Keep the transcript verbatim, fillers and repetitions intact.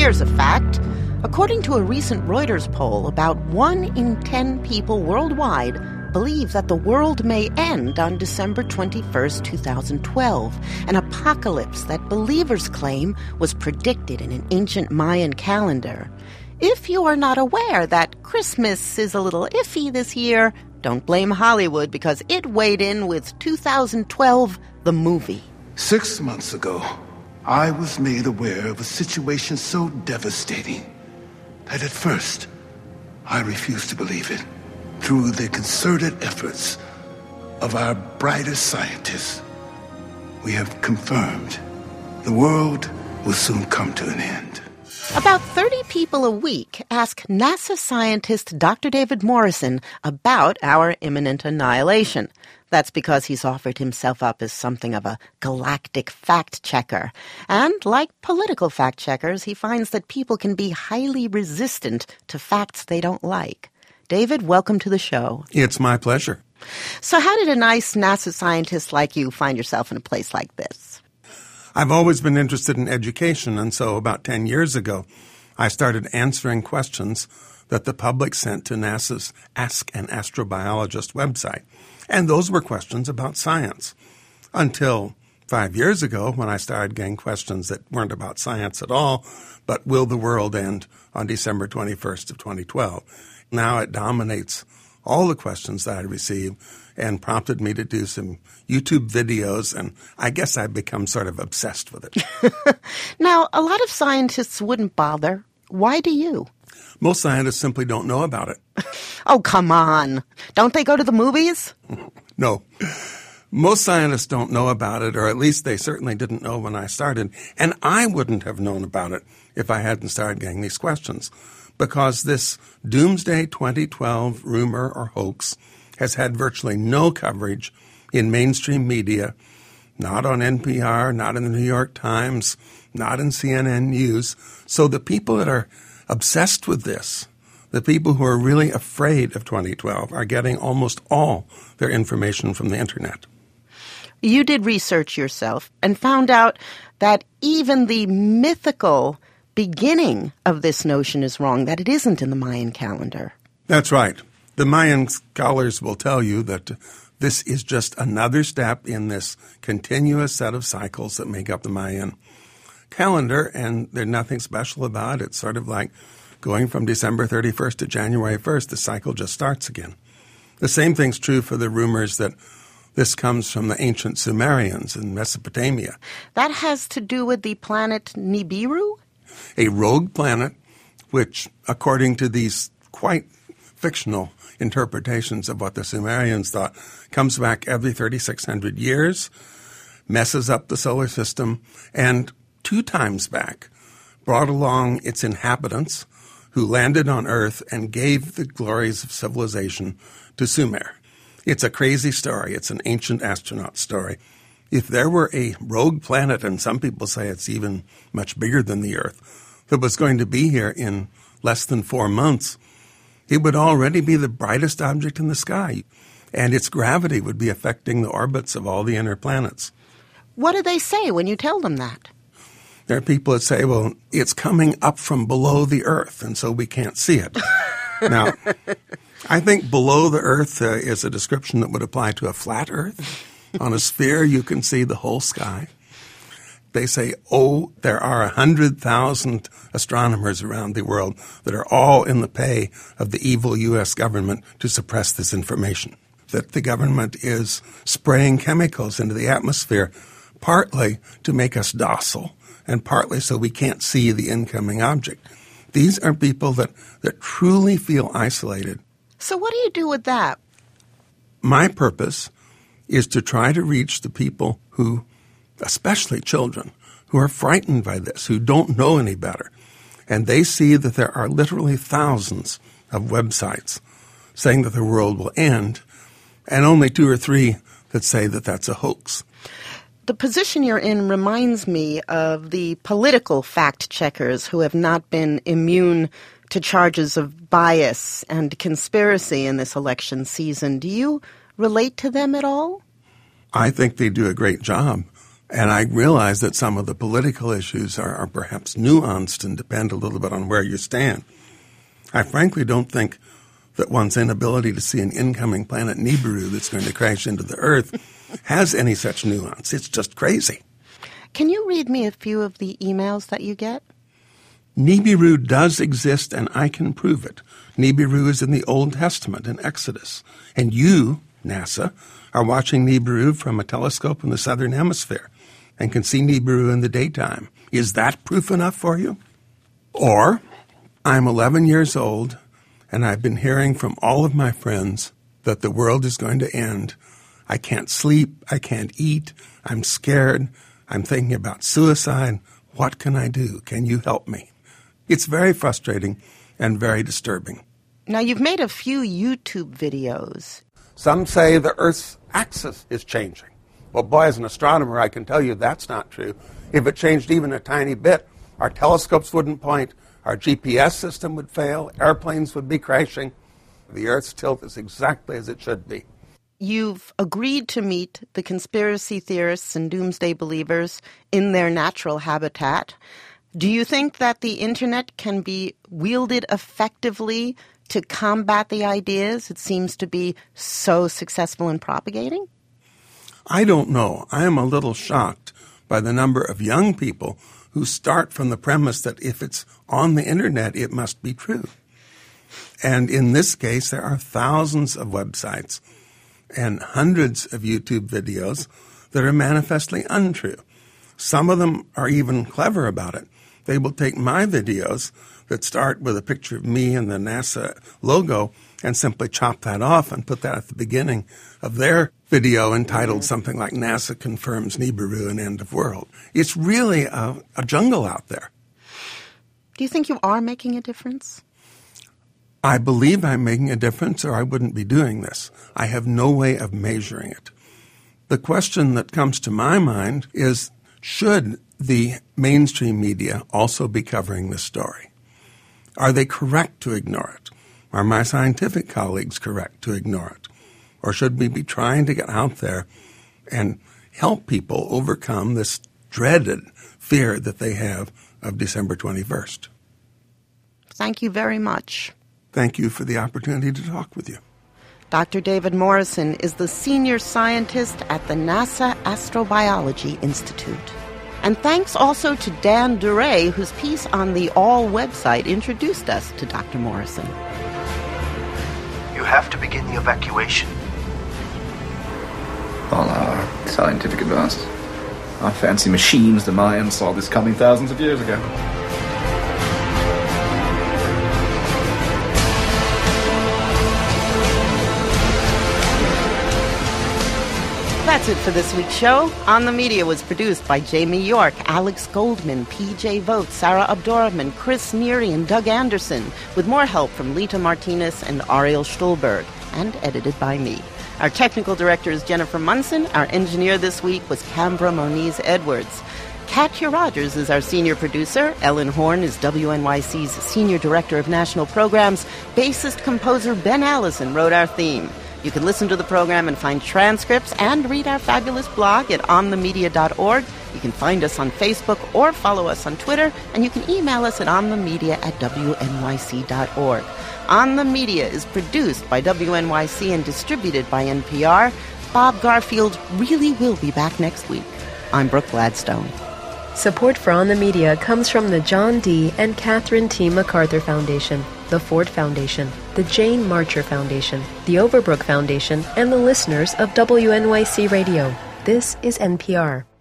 Here's a fact. According to a recent Reuters poll, about one in ten people worldwide believe that the world may end on December twenty-first, twenty twelve, an apocalypse that believers claim was predicted in an ancient Mayan calendar. If you are not aware that Christmas is a little iffy this year, don't blame Hollywood because it weighed in with two thousand twelve, the movie. Six months ago, I was made aware of a situation so devastating that at first I refused to believe it. Through the concerted efforts of our brightest scientists, we have confirmed the world will soon come to an end. About thirty people a week ask NASA scientist Doctor David Morrison about our imminent annihilation. That's because he's offered himself up as something of a galactic fact-checker. And like political fact-checkers, he finds that people can be highly resistant to facts they don't like. David, welcome to the show. It's my pleasure. So how did a nice NASA scientist like you find yourself in a place like this? I've always been interested in education, and so about ten years ago, I started answering questions that the public sent to NASA's Ask an Astrobiologist website. And those were questions about science. Until five years ago, when I started getting questions that weren't about science at all, but will the world end on December twenty-first of twenty twelve? Now it dominates all the questions that I receive and prompted me to do some YouTube videos, and I guess I've become sort of obsessed with it. Now, a lot of scientists wouldn't bother. Why do you? Most scientists simply don't know about it. Oh, come on. Don't they go to the movies? No. Most scientists don't know about it, or at least they certainly didn't know when I started. And I wouldn't have known about it if I hadn't started getting these questions. Because this Doomsday twenty twelve rumor or hoax has had virtually no coverage in mainstream media, not on N P R, not in the New York Times, not in C N N News. So the people that are obsessed with this, the people who are really afraid of twenty twelve, are getting almost all their information from the internet. You did research yourself and found out that even the mythical beginning of this notion is wrong, that it isn't in the Mayan calendar. That's right. The Mayan scholars will tell you that this is just another step in this continuous set of cycles that make up the Mayan calendar, and there's nothing special about it. It's sort of like going from December thirty-first to January first. The cycle just starts again. The same thing's true for the rumors that this comes from the ancient Sumerians in Mesopotamia. That has to do with the planet Nibiru? A rogue planet, which, according to these quite fictional interpretations of what the Sumerians thought, comes back every thirty-six hundred years, messes up the solar system, and two times back brought along its inhabitants who landed on Earth and gave the glories of civilization to Sumer. It's a crazy story. It's an ancient astronaut story. If there were a rogue planet, and some people say it's even much bigger than the Earth, that was going to be here in less than four months, it would already be the brightest object in the sky, and its gravity would be affecting the orbits of all the inner planets. What do they say when you tell them that? There are people that say, well, it's coming up from below the Earth, and so we can't see it. Now, I think below the Earth uh, is a description that would apply to a flat Earth. On a sphere, you can see the whole sky. They say, oh, there are one hundred thousand astronomers around the world that are all in the pay of the evil U S government to suppress this information. That the government is spraying chemicals into the atmosphere, partly to make us docile and partly so we can't see the incoming object. These are people that, that truly feel isolated. So what do you do with that? My purpose is to try to reach the people who, especially children, who are frightened by this, who don't know any better. And they see that there are literally thousands of websites saying that the world will end, and only two or three that say that that's a hoax. The position you're in reminds me of the political fact-checkers who have not been immune to charges of bias and conspiracy in this election season. Do you relate to them at all? I think they do a great job. And I realize that some of the political issues are, are perhaps nuanced and depend a little bit on where you stand. I frankly don't think that one's inability to see an incoming planet Nibiru that's going to crash into the Earth has any such nuance. It's just crazy. Can you read me a few of the emails that you get? Nibiru does exist, and I can prove it. Nibiru is in the Old Testament in Exodus. And you, NASA, are watching Nibiru from a telescope in the southern hemisphere and can see Nibiru in the daytime. Is that proof enough for you? Or, I'm eleven years old, and I've been hearing from all of my friends that the world is going to end. I can't sleep. I can't eat. I'm scared. I'm thinking about suicide. What can I do? Can you help me? It's very frustrating and very disturbing. Now, you've made a few YouTube videos. Some say the Earth's axis is changing. Well, boy, as an astronomer, I can tell you that's not true. If it changed even a tiny bit, our telescopes wouldn't point, our G P S system would fail, airplanes would be crashing. The Earth's tilt is exactly as it should be. You've agreed to meet the conspiracy theorists and doomsday believers in their natural habitat. Do you think that the Internet can be wielded effectively to combat the ideas it seems to be so successful in propagating? I don't know. I am a little shocked by the number of young people who start from the premise that if it's on the Internet, it must be true. And in this case, there are thousands of websites and hundreds of YouTube videos that are manifestly untrue. Some of them are even clever about it. They will take my videos that start with a picture of me and the NASA logo and simply chop that off and put that at the beginning of their video entitled something like NASA confirms Nibiru and end of world. It's really a, a jungle out there. Do you think you are making a difference? I believe I'm making a difference, or I wouldn't be doing this. I have no way of measuring it. The question that comes to my mind is, should the mainstream media also be covering this story? Are they correct to ignore it? Are my scientific colleagues correct to ignore it? Or should we be trying to get out there and help people overcome this dreaded fear that they have of December twenty-first? Thank you very much. Thank you for the opportunity to talk with you. Doctor David Morrison is the senior scientist at the NASA Astrobiology Institute. And thanks also to Dan Duray, whose piece on the All website introduced us to Doctor Morrison. You have to begin the evacuation. All our scientific advances, our fancy machines, the Mayans saw this coming thousands of years ago. That's it for this week's show. On the Media was produced by Jamie York, Alex Goldman, P J Vogt, Sarah Abdurrahman, Chris Neary, and Doug Anderson, with more help from Lita Martinez and Ariel Stolberg, and edited by me. Our technical director is Jennifer Munson. Our engineer this week was Cambra Moniz-Edwards. Katya Rogers is our senior producer. Ellen Horn is W N Y C's senior director of national programs. Bassist-composer Ben Allison wrote our theme. You can listen to the program and find transcripts and read our fabulous blog at on the media dot org. You can find us on Facebook or follow us on Twitter, and you can email us at onthemedia at W N Y C dot org. On the Media is produced by W N Y C and distributed by N P R. Bob Garfield really will be back next week. I'm Brooke Gladstone. Support for On the Media comes from the John D. and Catherine T. MacArthur Foundation, the Ford Foundation, the Jane Marcher Foundation, the Overbrook Foundation, and the listeners of W N Y C Radio. This is N P R.